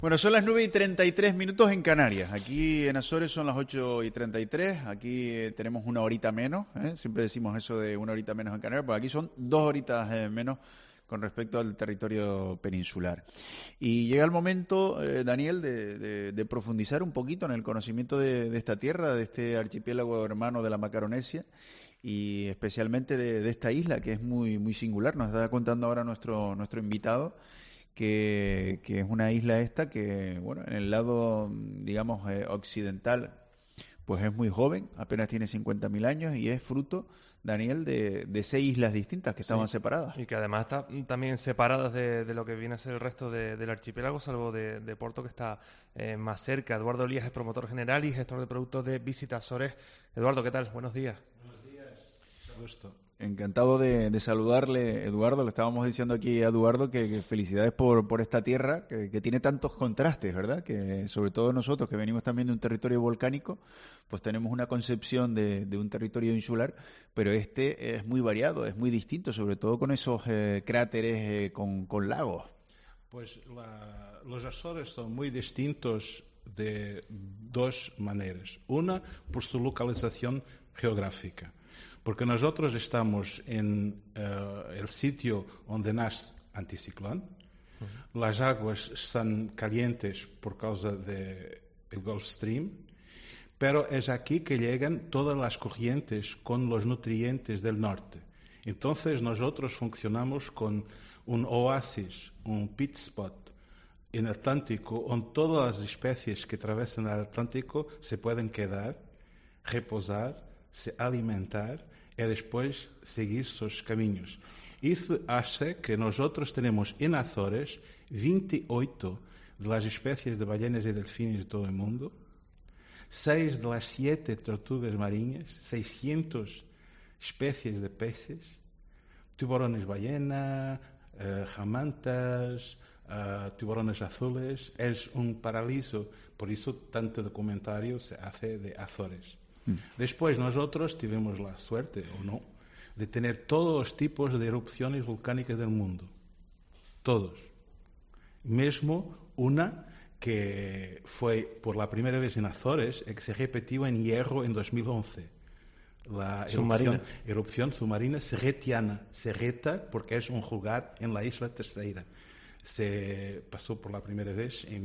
Bueno, son las 9:33 en Canarias. Aquí en Azores son las 8:33. Aquí tenemos una horita menos. Siempre decimos eso de una horita menos en Canarias, pues aquí son 2 horitas menos con respecto al territorio peninsular. Y llega el momento, Daniel, de profundizar un poquito en el conocimiento de esta tierra, de este archipiélago hermano de la Macaronesia y especialmente de esta isla que es muy, muy singular. Nos está contando ahora nuestro invitado que es una isla esta que, bueno, en el lado, digamos, occidental, pues es muy joven, apenas tiene 50.000 años y es fruto, Daniel, de 6 islas distintas que estaban separadas. Y que además están también separadas de lo que viene a ser el resto del archipiélago, salvo de Porto, que está más cerca. Eduardo Elías es promotor general y gestor de productos de Visit Azores. Eduardo, ¿qué tal? Buenos días. Buenos días, mucho gusto. Encantado de saludarle, Eduardo. Le estábamos diciendo aquí a Eduardo que felicidades por esta tierra que tiene tantos contrastes, ¿verdad? Que sobre todo nosotros que venimos también de un territorio volcánico, pues tenemos una concepción de un territorio insular, pero este es muy variado, es muy distinto, sobre todo con esos cráteres con lagos. Pues los Azores son muy distintos de dos maneras. Una, por su localización geográfica. Porque nosotros estamos en el sitio donde nace anticiclón. Las aguas están calientes por causa del Gulf Stream, pero es aquí que llegan todas las corrientes con los nutrientes del norte. Entonces nosotros funcionamos con un oasis, un pit spot en el Atlántico, donde todas las especies que atravesan el Atlántico se pueden quedar, reposar, se alimentar y después seguir sus caminos. Eso hace que nosotros tenemos en Azores 28 de las especies de ballenas y delfines de todo el mundo, 6 de las 7 tortugas marinas, 600 especies de peces, tiburones ballena, jamantas, tiburones azules. Es un paraíso, por eso tanto documentario se hace de Azores. Después nosotros tuvimos la suerte, o no, de tener todos los tipos de erupciones volcánicas del mundo. Todos. Mesmo una que fue por la primera vez en Azores, que se repitió en Hierro en 2011. La erupción submarina serretiana. Serreta porque es un lugar en la isla Terceira. Se pasó por la primera vez en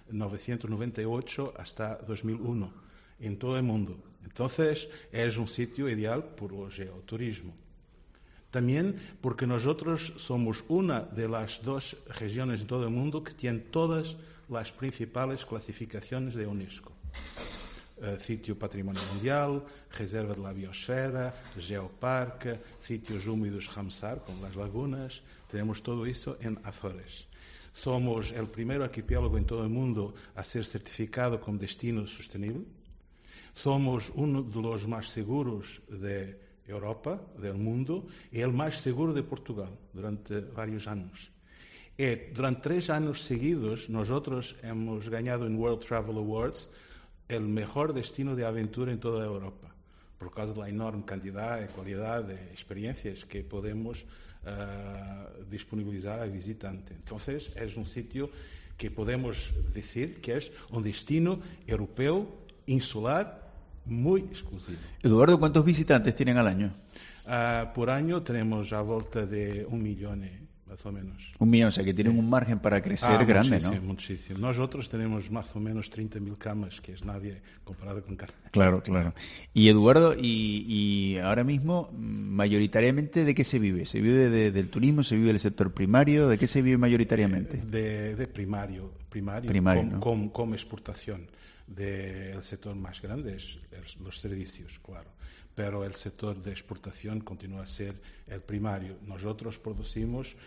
1998 hasta 2001 en todo el mundo. Entonces es un sitio ideal por el geoturismo. También porque nosotros somos una de las 2 regiones en todo el mundo que tienen todas las principales clasificaciones de UNESCO. Sitio Patrimonio Mundial, Reserva de la Biosfera, Geoparque, sitios húmedos Ramsar, como las lagunas. Tenemos todo eso en Azores. Somos el primer archipiélago en todo el mundo a ser certificado como destino sostenible. Somos uno de los más seguros de Europa, del mundo, y el más seguro de Portugal durante varios años. Y durante 3 años seguidos nosotros hemos ganado en World Travel Awards el mejor destino de aventura en toda Europa, por causa de la enorme cantidad y calidad de experiencias que podemos disponibilizar al visitante. Entonces es un sitio que podemos decir que es un destino europeo insular muy exclusivo. Eduardo, ¿cuántos visitantes tienen al año? Por año tenemos a volta de 1 millón, más o menos. 1 millón, o sea que tienen un margen para crecer grande, muchísimo, ¿no? Muchísimo. Nosotros tenemos más o menos 30.000 camas, que es nadie comparado con Canarias. Claro, claro. Y Eduardo, y ahora mismo, mayoritariamente, ¿de qué se vive? ¿Se vive del turismo? ¿Se vive del sector primario? ¿De qué se vive mayoritariamente? De primario ¿no? Como exportación. El sector más grande es los servicios, claro. Pero el sector de exportación continúa a ser el primario. Nosotros producimos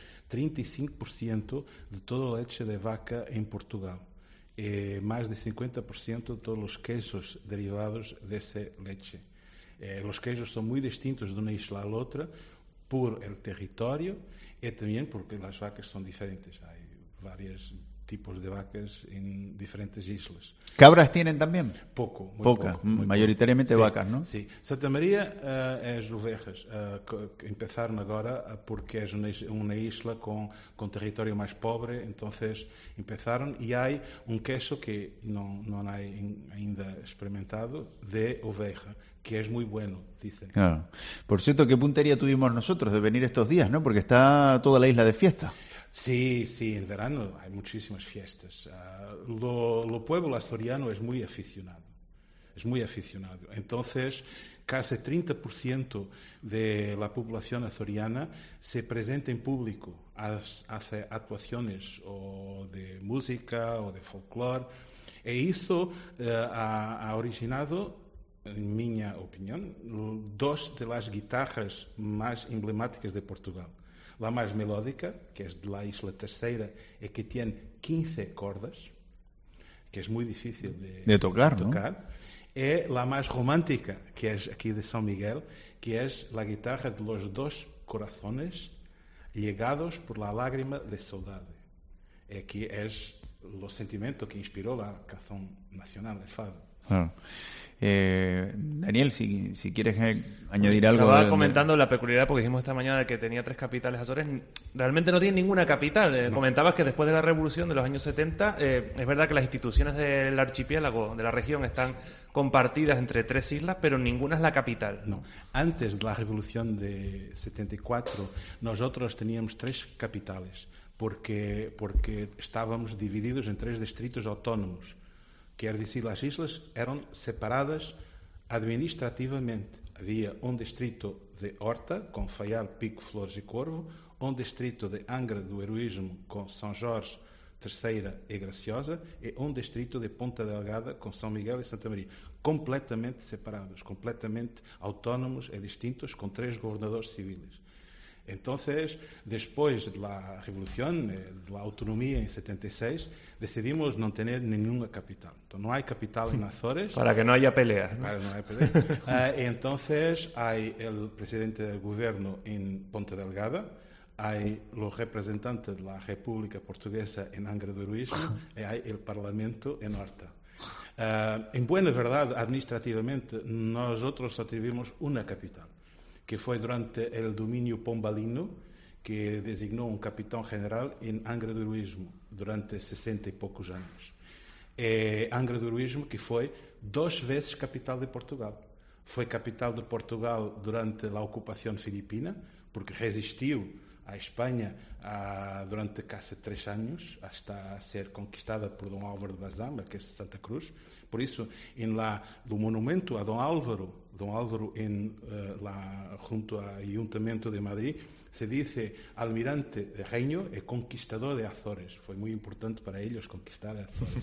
35% de toda la leche de vaca en Portugal. Más de 50% de todos los quesos derivados de esa leche. Los quesos son muy distintos de una isla a la otra por el territorio y también porque las vacas son diferentes. Hay varios tipos de vacas en diferentes islas. ¿Cabras tienen también? Poco, muy Pocas, poco, muy mayoritariamente poco. vacas, ¿no? Sí. Santa Maria é as ovelhas que empezaram agora porque é uma isla com território mais pobre, então empezaram e há queso que não há ainda experimentado de oveja, que es muy bueno, dicen. Claro. Por cierto, qué puntería tuvimos nosotros de venir estos días, ¿no? Porque está toda la isla de fiesta. Sí, en verano hay muchísimas fiestas. Lo pueblo asturiano es muy aficionado. Entonces, casi 30% de la población asturiana se presenta en público, hace actuaciones o de música o de folclore, e eso ha originado, en mi opinión, dos de las guitarras más emblemáticas de Portugal. La más melódica, que es de la Isla Terceira, y que tiene 15 cordas, que es muy difícil de tocar, ¿no? Y la más romántica, que es aquí de San Miguel, que es la guitarra de los dos corazones llegados por la lágrima de saudade. Que es el sentimiento que inspiró la canción nacional, el fado. Claro. Daniel, si quieres añadir algo. Estaba comentando la peculiaridad, porque dijimos esta mañana que tenía 3 capitales Azores. Realmente no tiene ninguna capital. No. Comentabas que después de la revolución de los años 70, es verdad que las instituciones del archipiélago, de la región, están compartidas entre 3 islas, pero ninguna es la capital. No. Antes de la revolución de 74, nosotros teníamos 3 capitales, porque estábamos divididos en 3 distritos autónomos. Quer dizer, as islas eram separadas administrativamente. Havia um distrito de Horta, com Faial, Pico, Flores e Corvo, um distrito de Angra do Heroísmo, com São Jorge, Terceira e Graciosa, e um distrito de Ponta Delgada, com São Miguel e Santa Maria. Completamente separados, completamente autónomos e distintos, com 3 governadores civis. Entonces, después de la revolución, de la autonomía en 76, decidimos no tener ninguna capital. Entonces, no hay capital en Azores. Para que no haya peleas, ¿no? Para que no haya peleas. Entonces, hay el presidente del gobierno en Ponta Delgada, hay los representantes de la República Portuguesa en Angra do Heroísmo y hay el Parlamento en Horta. En buena verdad, administrativamente, nosotros solo tuvimos una capital, que fue durante el dominio pombalino, que designó un capitán general en Angra do Heroísmo durante 60 y pocos años. Angra do Heroísmo, que fue 2 veces capital de Portugal. Fue capital de Portugal durante la ocupación filipina, porque resistiu a España durante casi 3 años, hasta ser conquistada por Dom Álvaro de Bazán, que es Santa Cruz. Por eso, en el monumento a Dom Álvaro junto al Ayuntamiento de Madrid, se dice almirante de Reino y conquistador de Azores. Fue muy importante para ellos conquistar Azores.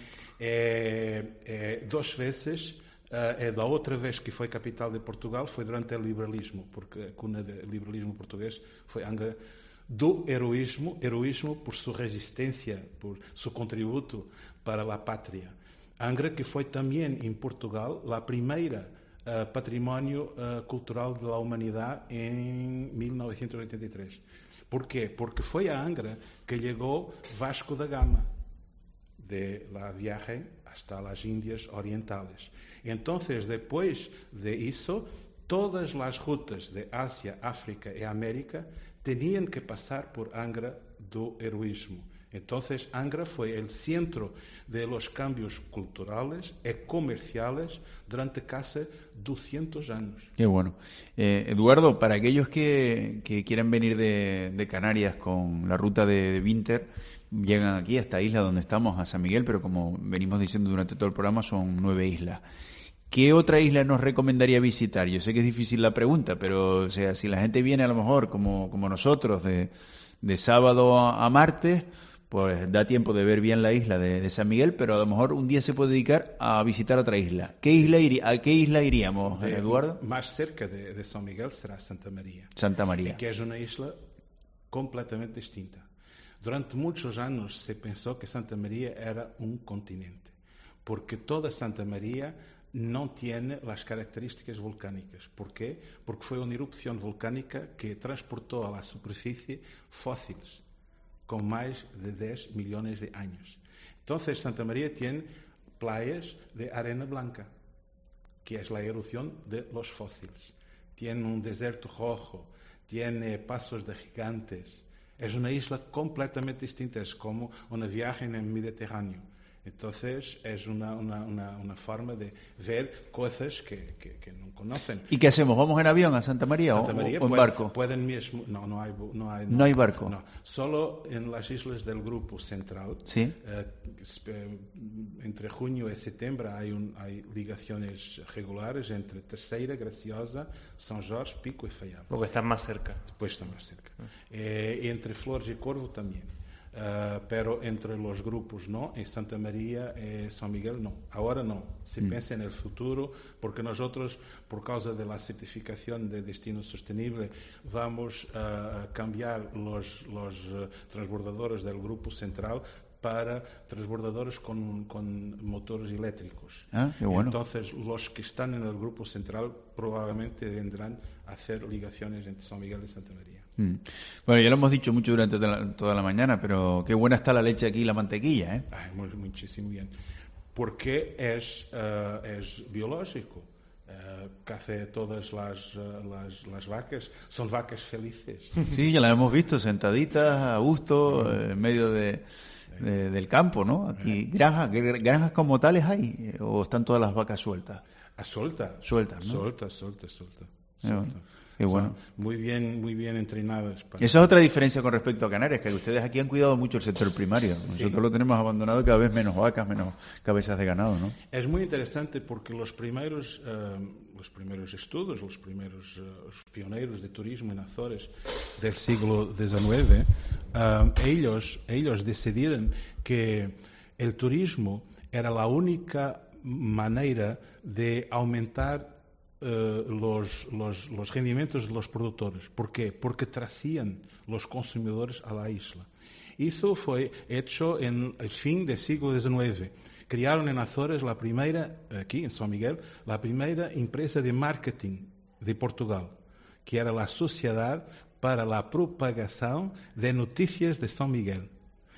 2 veces. Da outra vez que foi capital de Portugal foi durante o liberalismo, porque a cuna do liberalismo português foi Angra do Heroísmo por sua resistência, por seu contributo para a pátria. Angra, que foi também em Portugal a primeira património cultural da humanidade em 1983. ¿Por quê? Porque foi a Angra que chegou Vasco da Gama de la viaje hasta las Indias Orientales. Entonces, después de eso, todas las rutas de Asia, África y América tenían que pasar por Angra do Heroísmo. Entonces, Angra fue el centro de los cambios culturales y comerciales durante casi 200 años. Qué bueno. Eduardo, para aquellos que quieran venir de Canarias con la ruta de Winter, llegan aquí a esta isla donde estamos, a San Miguel, pero como venimos diciendo durante todo el programa, son 9 islas. ¿Qué otra isla nos recomendaría visitar? Yo sé que es difícil la pregunta, pero o sea, si la gente viene a lo mejor como nosotros de sábado a martes, pues da tiempo de ver bien la isla de San Miguel, pero a lo mejor un día se puede dedicar a visitar otra isla. ¿A qué isla iríamos, Eduardo? Más cerca de San Miguel será Santa María. Santa María. Que es una isla completamente distinta. Durante muchos años se pensó que Santa María era un continente, porque toda Santa María no tiene las características volcánicas. ¿Por qué? Porque fue una erupción volcánica que transportó a la superficie fósiles con más de 10 millones de años. Entonces Santa María tiene playas de arena blanca, que es la erupción de los fósiles. Tiene un desierto rojo, tiene pasos de gigantes. Es una isla completamente distinta, es como una viaje en el Mediterráneo. Entonces es una forma de ver cosas que no conocen. ¿Y qué hacemos? ¿Vamos en avión a Santa María, Santa María o en barco? Pueden mismo, no hay barco. No, solo en las islas del Grupo Central. Sí. Entre junio y septiembre hay ligaciones regulares entre Terceira, Graciosa, São Jorge, Pico y Faial. Porque están más cerca. Pues están más cerca. Entre Flores y Corvo también. Pero entre los grupos no, en Santa María y San Miguel no, ahora no, se piensa en el futuro, porque nosotros, por causa de la certificación de destino sostenible, vamos a cambiar los transbordadores del Grupo Central para transbordadores con motores eléctricos. Ah, qué bueno. Entonces, los que están en el Grupo Central probablemente vendrán a hacer ligaciones entre San Miguel y Santa María. Bueno, ya lo hemos dicho mucho durante toda la mañana, pero qué buena está la leche aquí y la mantequilla, ¿eh? Ay, muchísimo bien. Porque es biológico. Casi todas las vacas son vacas felices. Sí, ya las hemos visto sentaditas a gusto en medio del campo, ¿no? Aquí, ¿granjas como tales hay? ¿O están todas las vacas sueltas? Sueltas, ¿no? Sueltas. Qué bueno. Muy bien entrenadas. Esa es otra diferencia con respecto a Canarias, que ustedes aquí han cuidado mucho el sector primario. Nosotros lo tenemos abandonado, cada vez menos vacas, menos cabezas de ganado, ¿no? Es muy interesante porque los primeros estudios, los pioneros de turismo en Azores del siglo XIX, ellos decidieron que el turismo era la única manera de aumentar los rendimientos de los productores. ¿Por qué? Porque traían los consumidores a la isla. Eso fue hecho en el fin del siglo XIX. Crearon en Azores aquí en San Miguel, la primera empresa de marketing de Portugal, que era la Sociedad para la Propagación de Noticias de San Miguel.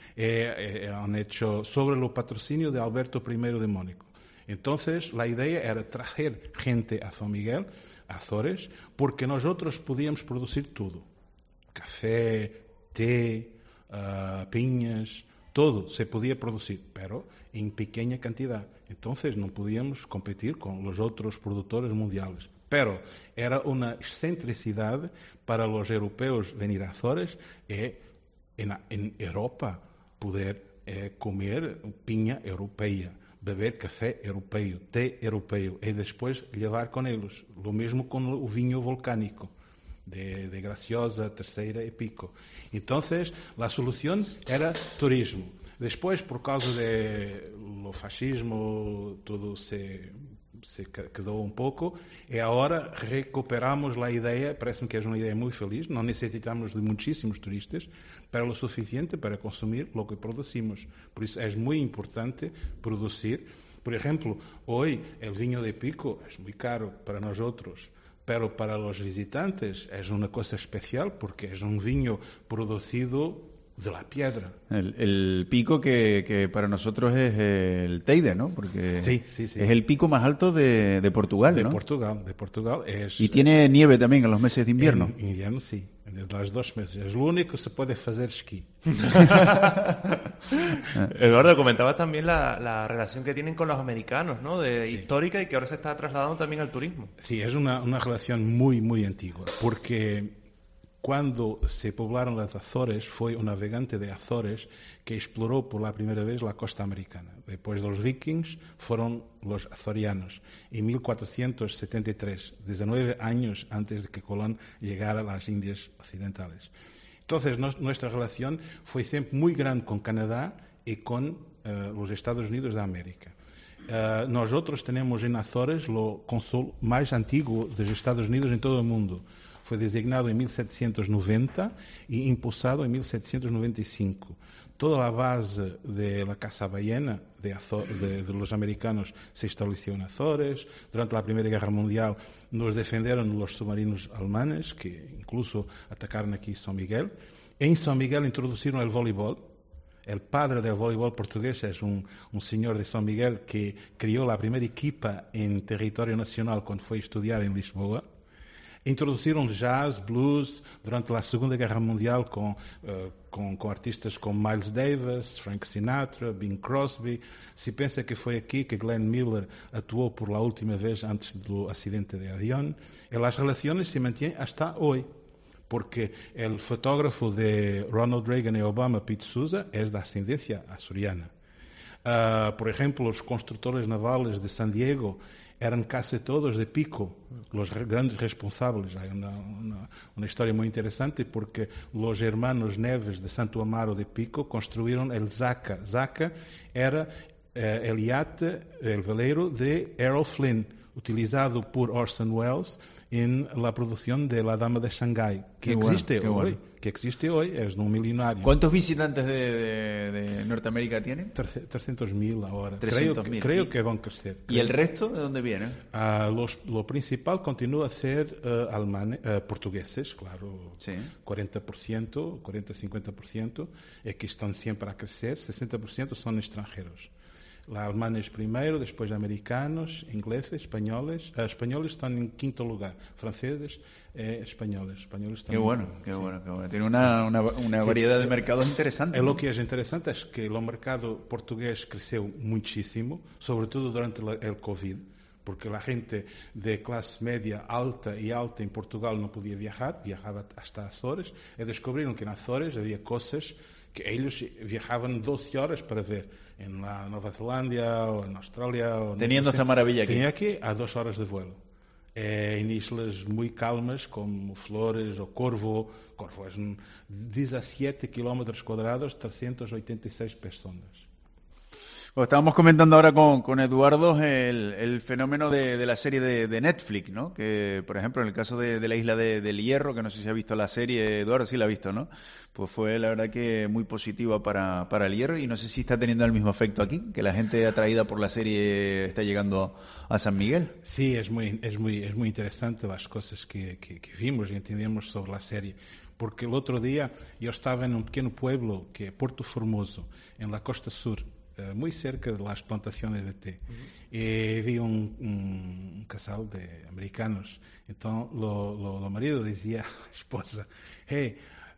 Han hecho sobre el patrocinio de Alberto I de Mónaco. Entonces, la idea era traer gente a San Miguel, a Azores, porque nosotros podíamos producir todo. Café, té, piñas, todo se podía producir, pero en pequeña cantidad. Entonces, no podíamos competir con los otros productores mundiales. Pero era una excentricidad para los europeos venir a Azores y en Europa poder comer piña europea, beber café europeo, té europeo y después llevar con ellos. Lo mismo con el vinho volcánico de Graciosa, Terceira y Pico. Entonces, la solución era turismo. Después, por causa de lo fascismo, todo se quedó un poco y ahora recuperamos la idea, parece-me que es una idea muy feliz, no necesitamos de muchísimos turistas, pero lo suficiente para consumir lo que producimos. Por eso es muy importante producir. Por ejemplo, hoy el vino de Pico es muy caro para nosotros, pero para los visitantes es una cosa especial porque es un vino producido de la piedra. El pico que para nosotros es el Teide, ¿no? Porque sí. es el pico más alto de Portugal, ¿no? De Portugal. Y tiene nieve también en los meses de invierno. En invierno, sí. En los 2 meses. Es lo único que se puede hacer esquí. Eduardo, comentabas también la relación que tienen con los americanos, ¿no? Histórica y que ahora se está trasladando también al turismo. Sí, es una relación muy, muy antigua. Porque cuando se poblaron las Azores, fue un navegante de Azores que exploró por la primera vez la costa americana. Después de los vikings fueron los azorianos. En 1473, 19 años antes de que Colón llegara a las Indias Occidentales. Entonces, nuestra relación fue siempre muy grande con Canadá y con los Estados Unidos de América. Nosotros tenemos en Azores el cónsul más antiguo de los Estados Unidos en todo el mundo. Fue designado en 1790 y impulsado en 1795. Toda la base de la caza ballena de los americanos se estableció en Azores. Durante la Primera Guerra Mundial nos defendieron los submarinos alemanes, que incluso atacaron aquí San Miguel. En São Miguel introduciram o voleibol. El padre del voleibol portugués es un señor de São Miguel que crió la primera equipa en territorio nacional cuando fue a estudiar en Lisboa. Introduciram jazz, blues durante a Segunda Guerra Mundial com artistas como Miles Davis, Frank Sinatra, Bing Crosby. Se pensa que foi aqui que Glenn Miller atuou por la última vez antes do acidente de avião. E as relações se mantêm hasta hoje, porque o fotógrafo de Ronald Reagan e Obama, Pete Souza, é de ascendencia açoriana. Por ejemplo, los constructores navales de San Diego eran casi todos de Pico, los grandes responsables. Hay una historia muy interesante porque los hermanos Neves de Santo Amaro de Pico construyeron el Zaca. Zaca era el yate, el velero de Errol Flynn, utilizado por Orson Welles en la producción de La Dama de Shanghái, que existe hoy, es un milenario. ¿Cuántos visitantes de Norteamérica tienen? 300.000 ahora. 300.000. Creo que van a crecer. ¿Y el resto de dónde vienen? Lo principal continúa a ser portugueses, claro, sí. 40-50%, que están siempre a crecer, 60% son extranjeros. Alemanes primero, después americanos, ingleses, españoles. Españoles están en quinto lugar, franceses, españoles. Españoles qué bueno. Tiene una variedad de mercados interesantes. Lo que es interesante es que el mercado portugués creció muchísimo, sobre todo durante el COVID, porque la gente de clase media alta y alta en Portugal no podía viajar, viajaba hasta Azores, y descubrieron que en Azores había cosas que ellos viajaban 12 horas para ver. En la Nueva Zelanda o en Australia. Teniendo esta maravilla aquí. Tenía aquí a 2 horas de vuelo. En islas muy calmas como Flores o Corvo. Corvo es 17 kilómetros cuadrados, 386 personas. Pues estábamos comentando ahora con Eduardo el fenómeno de la serie de Netflix, ¿no? Que, por ejemplo, en el caso de la isla del Hierro, que no sé si ha visto la serie, Eduardo sí la ha visto, ¿no? Pues fue, la verdad, que muy positiva para el Hierro y no sé si está teniendo el mismo efecto aquí, que la gente atraída por la serie está llegando a San Miguel. Sí, es muy interesante las cosas que vimos y entendemos sobre la serie. Porque el otro día yo estaba en un pequeño pueblo que es Porto Formoso, en la costa sur, muy cerca de las plantaciones de té. Y vi un casal de americanos. Entonces, lo marido decía a la esposa, hey,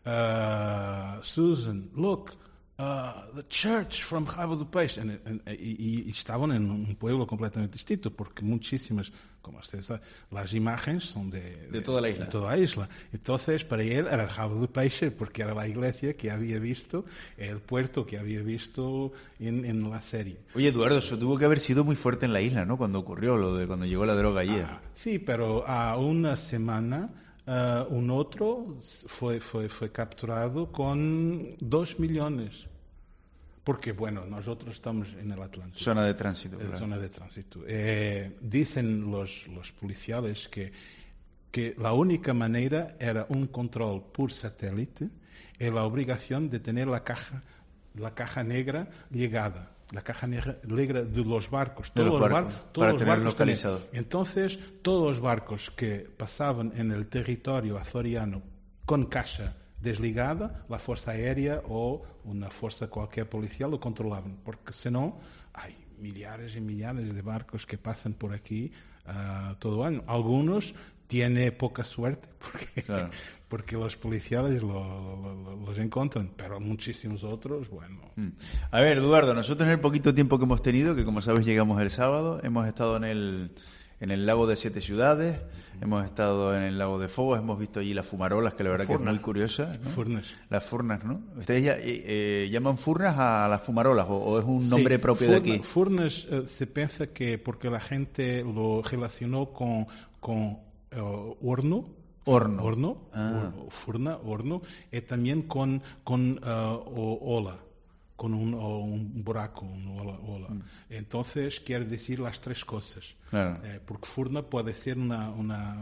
Susan, look, the church from Rabo do Peixe. Y estaban en un pueblo completamente distinto, porque muchísimas, como ustedes saben, las imágenes son de toda la isla. De toda la isla. Entonces, para él era el Rabo do Peixe, porque era la iglesia que había visto, el puerto que había visto en la serie. Oye, Eduardo, eso tuvo que haber sido muy fuerte en la isla, ¿no? Cuando ocurrió lo de cuando llegó la droga allí. Sí, pero a una semana un otro fue capturado con 2 millones. Porque, bueno, nosotros estamos en el Atlántico. Zona de tránsito. Claro. Zona de tránsito. Dicen los policiales que la única manera era un control por satélite y la obligación de tener la caja negra llegada. La caja negra de los barcos. Todos los barcos localizados. Entonces, todos los barcos que pasaban en el territorio azoriano con caja desligada, la Fuerza Aérea o una fuerza cualquier policial lo controlaban, porque si no, hay millares y millares de barcos que pasan por aquí todo el año. Algunos tienen poca suerte porque los policiales los encuentran, pero muchísimos otros, bueno. A ver, Eduardo, nosotros en el poquito tiempo que hemos tenido, que como sabes llegamos el sábado, hemos estado en el lago de 7 ciudades, hemos estado en el lago de Fobos, hemos visto allí las fumarolas, que la verdad que es muy curiosa, ¿no? Furnas. Las furnas, ¿no? ¿Ustedes llaman furnas a las fumarolas o es un nombre propio de aquí? Furnas se piensa que porque la gente lo relacionó con horno, furna, horno, y también con ola. Con un buraco, una ola. Entonces quiere decir las tres cosas. Claro. Porque furna puede ser una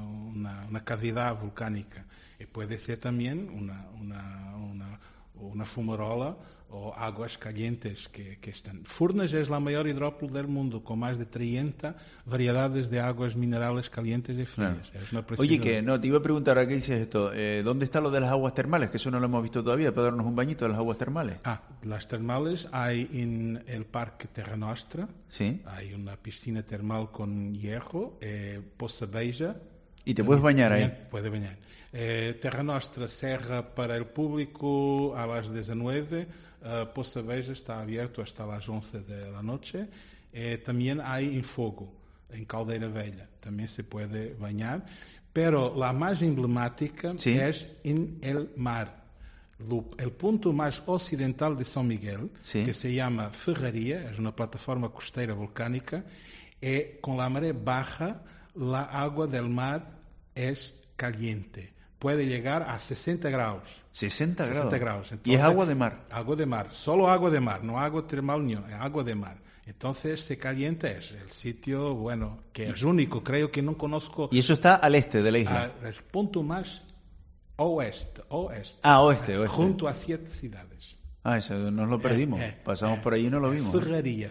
cavidad volcánica y puede ser también una fumarola o aguas calientes que están. Furnas es la mayor hidrópolis del mundo, con más de 30 variedades de aguas minerales calientes y frías. Claro. Es una Oye, preciosidad. te iba a preguntar, ¿a qué dices esto? ¿Dónde está lo de las aguas termales? Que eso no lo hemos visto todavía, para darnos un bañito de las aguas termales. Las termales hay en el Parque Terra Nostra. Sí. Hay una piscina termal con hierro, Poça Beja. ¿Y te puedes bañar ahí? Puede bañar. Terra Nostra cerra para el público a las 19. Poça Beja está abierto hasta las 11 de la noche. También hay en Fogo, en Caldeira Velha. También se puede bañar. Pero la más emblemática es en el mar. El punto más occidental de São Miguel, que se llama Ferraria, es una plataforma costera volcánica, con la marea baja, la agua del mar es caliente. Puede llegar a 60 grados. 60 grados. Entonces, ¿y es agua de mar? Agua de mar, solo agua de mar, no agua termal, ni es agua de mar. Entonces se calienta, es el sitio, bueno, que es único, creo que no conozco. ¿Y eso está al este de la isla? El punto más oeste. Oeste. Junto a 7 ciudades. Eso nos lo perdimos. Pasamos por ahí y no lo vimos. Ferraria.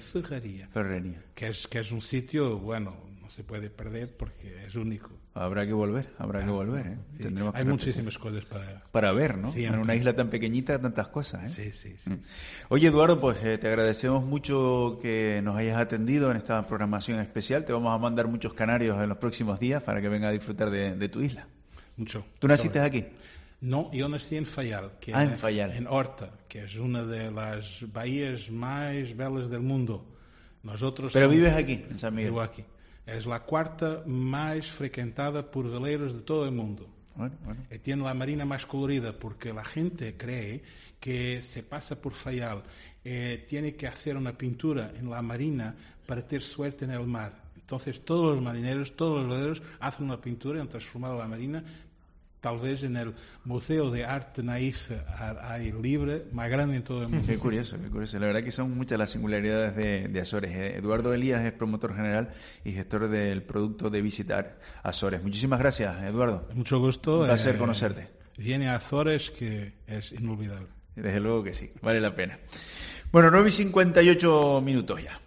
Que es un sitio, bueno, no se puede perder porque es único. Habrá que volver, ¿eh? Sí. Tendremos que Hay muchísimas cosas para ver, ¿no? Siempre. En una isla tan pequeñita, tantas cosas, ¿eh? Sí. Oye, Eduardo, pues te agradecemos mucho que nos hayas atendido en esta programación especial. Te vamos a mandar muchos canarios en los próximos días para que venga a disfrutar de tu isla. Mucho. ¿Tú naciste aquí? No, yo nací en Fayal, en Fayal. En Horta, que es una de las bahías más belas del mundo. Pero vives aquí, en San Miguel. Vivo aquí. Es la cuarta más frecuentada por veleros de todo el mundo. Bueno. Y tiene la marina más colorida porque la gente cree que se pasa por Fayal, tiene que hacer una pintura en la marina para tener suerte en el mar. Entonces todos los marineros, todos los veleros hacen una pintura y han transformado la marina tal vez en el Museo de Arte Naif al aire libre más grande en todo el mundo. Qué curioso. La verdad que son muchas las singularidades de Azores. Eduardo Elías es promotor general y gestor del producto de Visitar Azores. Muchísimas gracias, Eduardo. Mucho gusto. Un placer conocerte. Viene a Azores, que es inolvidable. Desde luego que sí, vale la pena. Bueno, 9:58 ya.